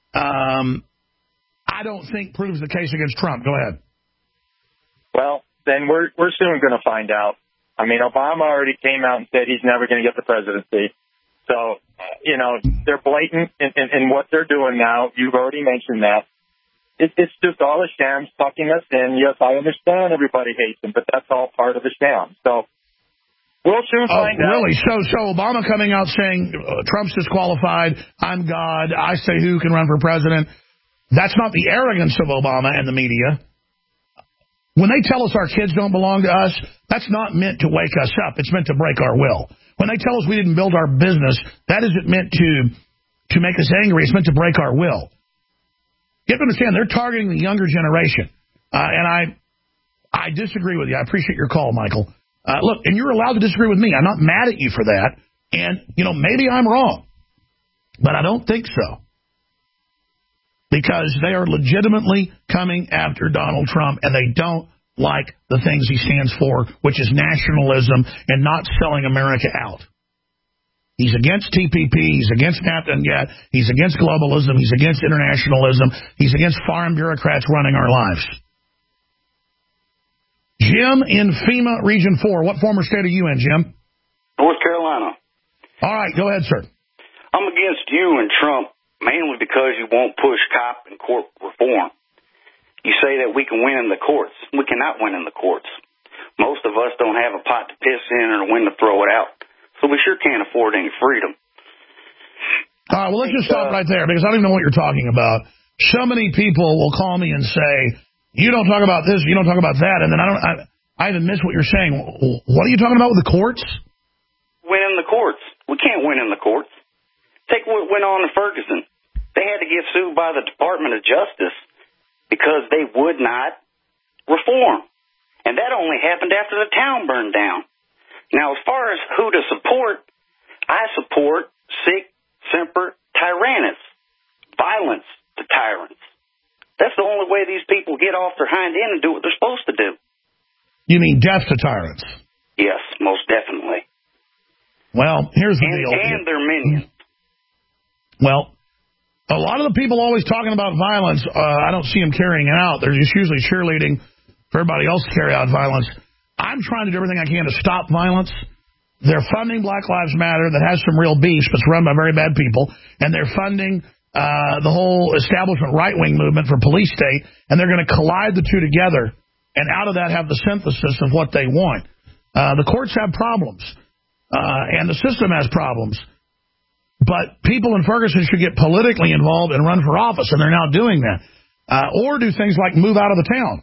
I don't think proves the case against Trump. Go ahead. Well, then we're soon going to find out. I mean, Obama already came out and said he's never going to get the presidency. So, they're blatant in what they're doing now. You've already mentioned that. It's just all a sham, sucking us in. Yes, I understand everybody hates him, but that's all part of the sham. So we'll soon find out. Really? So Obama coming out saying Trump's disqualified, I'm God, I say who can run for president. That's not the arrogance of Obama and the media. When they tell us our kids don't belong to us, that's not meant to wake us up. It's meant to break our will. When they tell us we didn't build our business, that isn't meant to make us angry. It's meant to break our will. You have to understand, they're targeting the younger generation. And I disagree with you. I appreciate your call, Michael. Look, and you're allowed to disagree with me. I'm not mad at you for that. And, maybe I'm wrong. But I don't think so. Because they are legitimately coming after Donald Trump, and they don't like the things he stands for, which is nationalism and not selling America out. He's against TPP. He's against NAFTA and GATT. He's against globalism. He's against internationalism. He's against foreign bureaucrats running our lives. Jim in FEMA Region 4. What former state are you in, Jim? North Carolina. All right, go ahead, sir. I'm against you and Trump mainly because you won't push cop and court reform. You say that we can win in the courts. We cannot win in the courts. Most of us don't have a pot to piss in or when to throw it out. So we sure can't afford any freedom. All right, well, let's just stop right there because I don't even know what you're talking about. So many people will call me and say, you don't talk about this, you don't talk about that, and then I even miss what you're saying. What are you talking about with the courts? Win in the courts. We can't win in the courts. Take what went on in Ferguson. They had to get sued by the Department of Justice because they would not reform. And that only happened after the town burned down. Now, as far as who to support, I support sic semper tyrannis, violence to tyrants. That's the only way these people get off their hind end and do what they're supposed to do. You mean death to tyrants? Yes, most definitely. Well, here's the deal. And their minions. Well, a lot of the people always talking about violence, I don't see them carrying it out. They're just usually cheerleading for everybody else to carry out violence. I'm trying to do everything I can to stop violence. They're funding Black Lives Matter that has some real beefs, but it's run by very bad people. And they're funding the whole establishment right-wing movement for police state. And they're going to collide the two together. And out of that have the synthesis of what they want. The courts have problems. And the system has problems. But people in Ferguson should get politically involved and run for office. And they're now doing that. Or do things like move out of the town.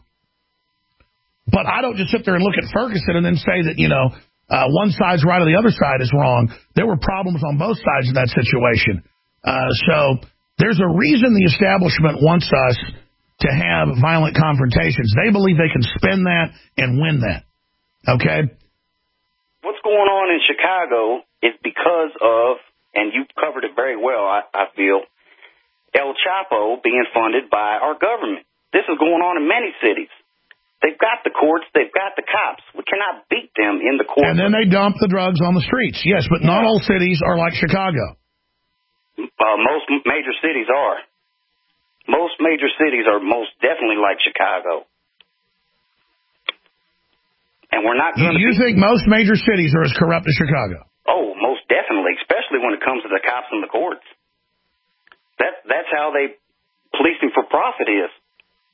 But I don't just sit there and look at Ferguson and then say that, one side's right or the other side is wrong. There were problems on both sides of that situation. So there's a reason the establishment wants us to have violent confrontations. They believe they can spin that and win that. Okay? What's going on in Chicago is because of, and you've covered it very well, I feel, El Chapo being funded by our government. This is going on in many cities. They've got the courts. They've got the cops. We cannot beat them in the courts. And then they dump the drugs on the streets. Yes, but not all cities are like Chicago. Most major cities are. Most major cities are most definitely like Chicago. And we're not going to... You think most major cities are as corrupt as Chicago? Oh, most definitely, especially when it comes to the cops and the courts. That's how they policing for profit is.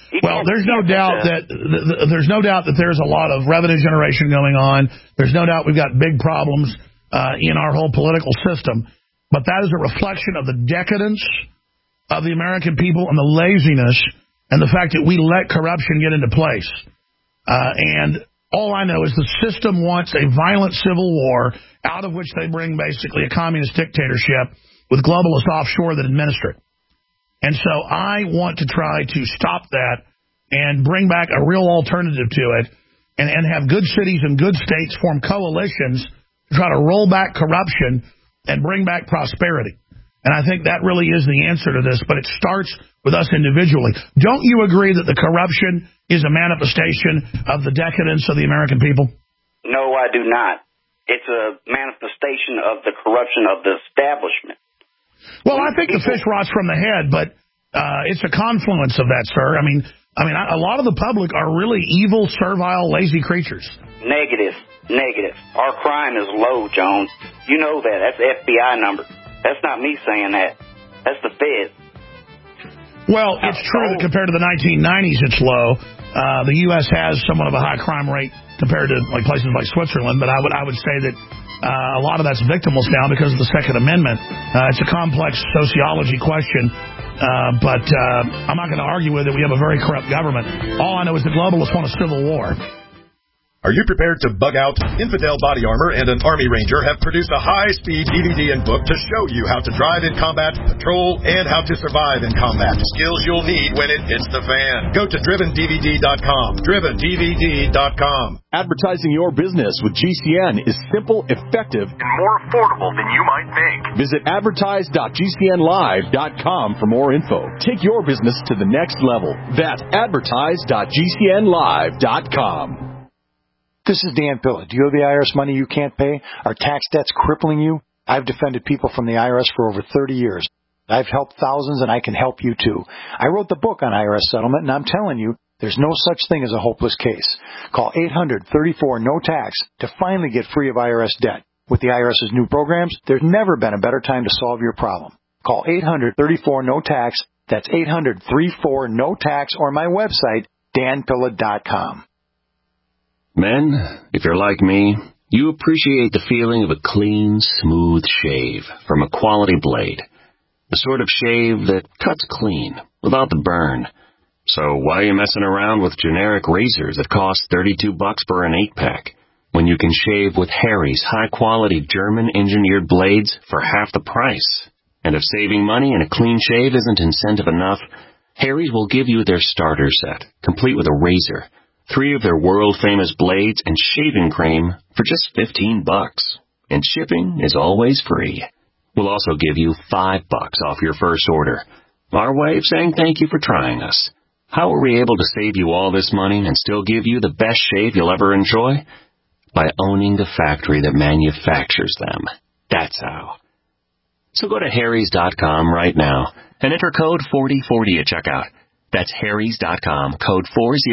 Well, there's no doubt that there's a lot of revenue generation going on. There's no doubt we've got big problems in our whole political system. But that is a reflection of the decadence of the American people and the laziness and the fact that we let corruption get into place. And all I know is the system wants a violent civil war out of which they bring basically a communist dictatorship with globalists offshore that administer it. And so I want to try to stop that and bring back a real alternative to it and have good cities and good states form coalitions to try to roll back corruption and bring back prosperity. And I think that really is the answer to this, but it starts with us individually. Don't you agree that the corruption is a manifestation of the decadence of the American people? No, I do not. It's a manifestation of the corruption of the establishment. Well, I think the fish rots from the head, but it's a confluence of that, sir. I mean, a lot of the public are really evil, servile, lazy creatures. Negative. Our crime is low, Jones. You know that. That's the FBI number. That's not me saying that. That's the Fed. Well, it's true that compared to the 1990s, it's low. The U.S. has somewhat of a high crime rate compared to like places like Switzerland, but I would say that a lot of that's victimless now because of the Second Amendment. It's a complex sociology question, but I'm not going to argue with it. We have a very corrupt government. All I know is the globalists want a civil war. Are you prepared to bug out? Infidel Body Armor and an Army Ranger have produced a high-speed DVD and book to show you how to drive in combat, patrol, and how to survive in combat. Skills you'll need when it hits the fan. Go to DrivenDVD.com. DrivenDVD.com. Advertising your business with GCN is simple, effective, and more affordable than you might think. Visit advertise.gcnlive.com for more info. Take your business to the next level. That's advertise.gcnlive.com. This is Dan Pilla. Do you owe the IRS money you can't pay? Are tax debts crippling you? I've defended people from the IRS for over 30 years. I've helped thousands, and I can help you, too. I wrote the book on IRS settlement, and I'm telling you, there's no such thing as a hopeless case. Call 800-34-NO-TAX to finally get free of IRS debt. With the IRS's new programs, there's never been a better time to solve your problem. Call 800-34-NO-TAX. That's 800-34-NO-TAX, or my website, danpilla.com. Men, if you're like me, you appreciate the feeling of a clean, smooth shave from a quality blade. The sort of shave that cuts clean, without the burn. So why are you messing around with generic razors that cost $32 for an 8-pack, when you can shave with Harry's high-quality German-engineered blades for half the price? And if saving money and a clean shave isn't incentive enough, Harry's will give you their starter set, complete with a razor, 3 of their world-famous blades, and shaving cream for just $15. And shipping is always free. We'll also give you $5 off your first order. Our way of saying thank you for trying us. How are we able to save you all this money and still give you the best shave you'll ever enjoy? By owning the factory that manufactures them. That's how. So go to harrys.com right now and enter code 4040 at checkout. That's harrys.com, code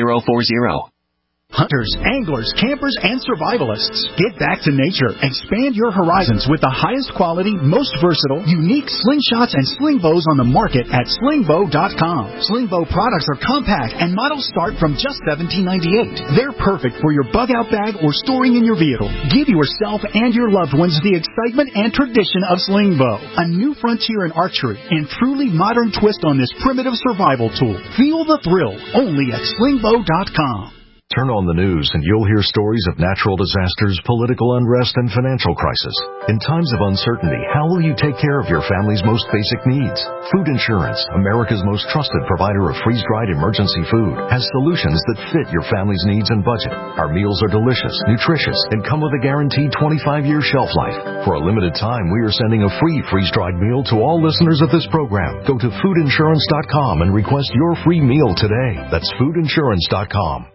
4040. Hunters, anglers, campers, and survivalists. Get back to nature. Expand your horizons with the highest quality, most versatile, unique slingshots and sling bows on the market at slingbow.com. Slingbow products are compact and models start from just $17.98. They're perfect for your bug-out bag or storing in your vehicle. Give yourself and your loved ones the excitement and tradition of Slingbow. A new frontier in archery and truly modern twist on this primitive survival tool. Feel the thrill only at slingbow.com. Turn on the news and you'll hear stories of natural disasters, political unrest, and financial crisis. In times of uncertainty, how will you take care of your family's most basic needs? Food Insurance, America's most trusted provider of freeze-dried emergency food, has solutions that fit your family's needs and budget. Our meals are delicious, nutritious, and come with a guaranteed 25-year shelf life. For a limited time, we are sending a free freeze-dried meal to all listeners of this program. Go to foodinsurance.com and request your free meal today. That's foodinsurance.com.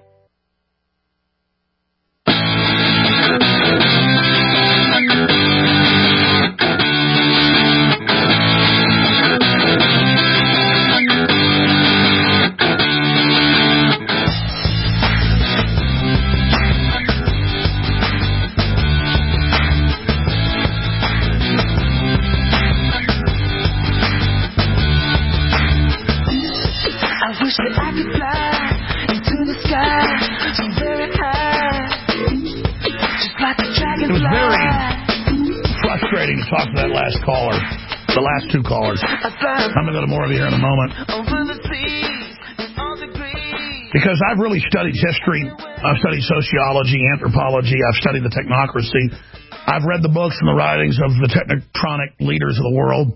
I wish that I could fly waiting to talk to that last caller, the last two callers. I'm going to go to more of you here in a moment. Because I've really studied history. I've studied sociology, anthropology. I've studied the technocracy. I've read the books and the writings of the technocratic leaders of the world.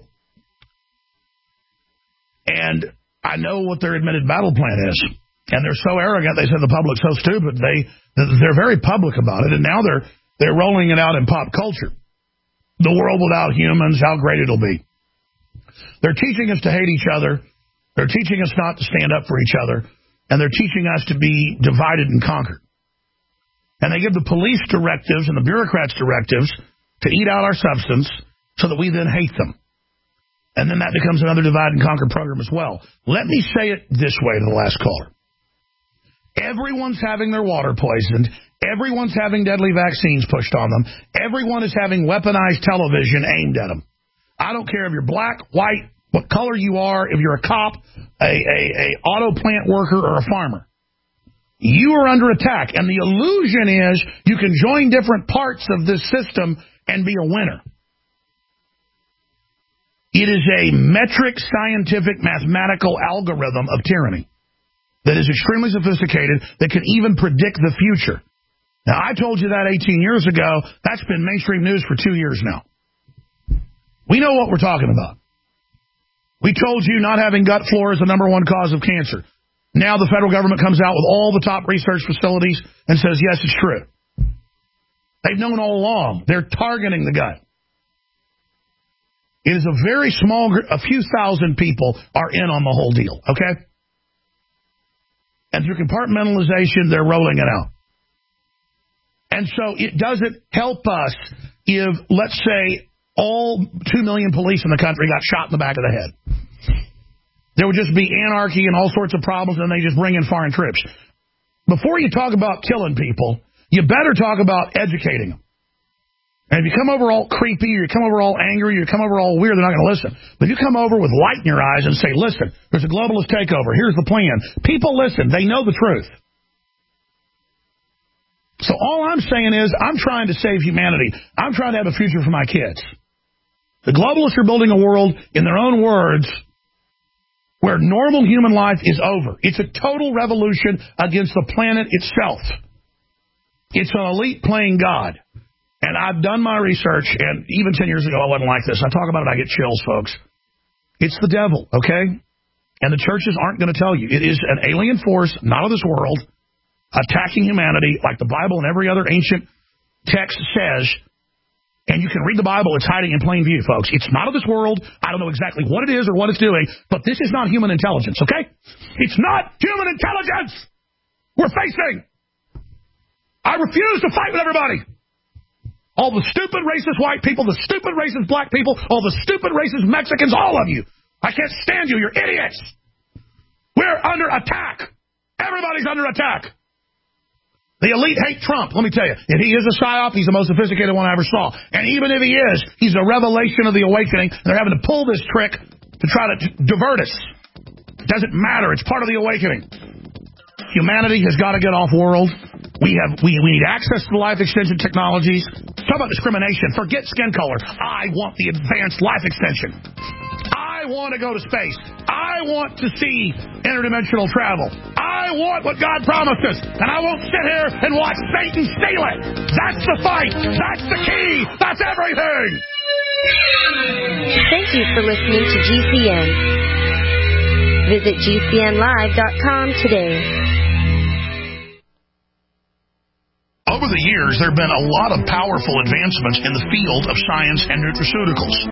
And I know what their admitted battle plan is. And they're so arrogant, they said the public's so stupid, they're very public about it. And now they're rolling it out in pop culture. The world without humans, how great it'll be. They're teaching us to hate each other. They're teaching us not to stand up for each other. And they're teaching us to be divided and conquered. And they give the police directives and the bureaucrats directives to eat out our substance so that we then hate them. And then that becomes another divide and conquer program as well. Let me say it this way to the last caller. Everyone's having their water poisoned. Everyone's having deadly vaccines pushed on them. Everyone is having weaponized television aimed at them. I don't care if you're black, white, what color you are, if you're a cop, a auto plant worker, or a farmer. You are under attack. And the illusion is you can join different parts of this system and be a winner. It is a metric, scientific, mathematical algorithm of tyranny that is extremely sophisticated, that can even predict the future. Now, I told you that 18 years ago. That's been mainstream news for 2 years now. We know what we're talking about. We told you not having gut flora is the number one cause of cancer. Now the federal government comes out with all the top research facilities and says, yes, it's true. They've known all along. They're targeting the gut. It is a very small group, a few thousand people are in on the whole deal, okay? And through compartmentalization, they're rolling it out. And so it doesn't help us if, let's say, all 2 million police in the country got shot in the back of the head. There would just be anarchy and all sorts of problems, and they just bring in foreign troops. Before you talk about killing people, you better talk about educating them. And if you come over all creepy, or you come over all angry, or you come over all weird, they're not going to listen. But if you come over with light in your eyes and say, listen, there's a globalist takeover, here's the plan, people listen, they know the truth. So all I'm saying is, I'm trying to save humanity. I'm trying to have a future for my kids. The globalists are building a world, in their own words, where normal human life is over. It's a total revolution against the planet itself. It's an elite playing God. And I've done my research, and even 10 years ago, I wasn't like this. I talk about it, I get chills, folks. It's the devil, okay? And the churches aren't going to tell you. It is an alien force, not of this world, attacking humanity like the Bible and every other ancient text says. And you can read the Bible. It's hiding in plain view, folks. It's not of this world. I don't know exactly what it is or what it's doing, but this is not human intelligence, okay? It's not human intelligence we're facing. I refuse to fight with everybody. All the stupid racist white people, the stupid racist black people, all the stupid racist Mexicans, all of you. I can't stand you. You're idiots. We're under attack. Everybody's under attack. The elite hate Trump. Let me tell you, if he is a psyop, he's the most sophisticated one I ever saw. And even if he is, he's a revelation of the awakening. They're having to pull this trick to try to divert us. It doesn't matter. It's part of the awakening. Humanity has got to get off world. We need access to life extension technologies. Talk about discrimination. Forget skin color. I want the advanced life extension. I want to go to space. I want to see interdimensional travel. I want what God promised us. And I won't sit here and watch Satan steal it. That's the fight. That's the key. That's everything. Thank you for listening to GCN. Visit GCNlive.com today. Over the years, there have been a lot of powerful advancements in the field of science and nutraceuticals.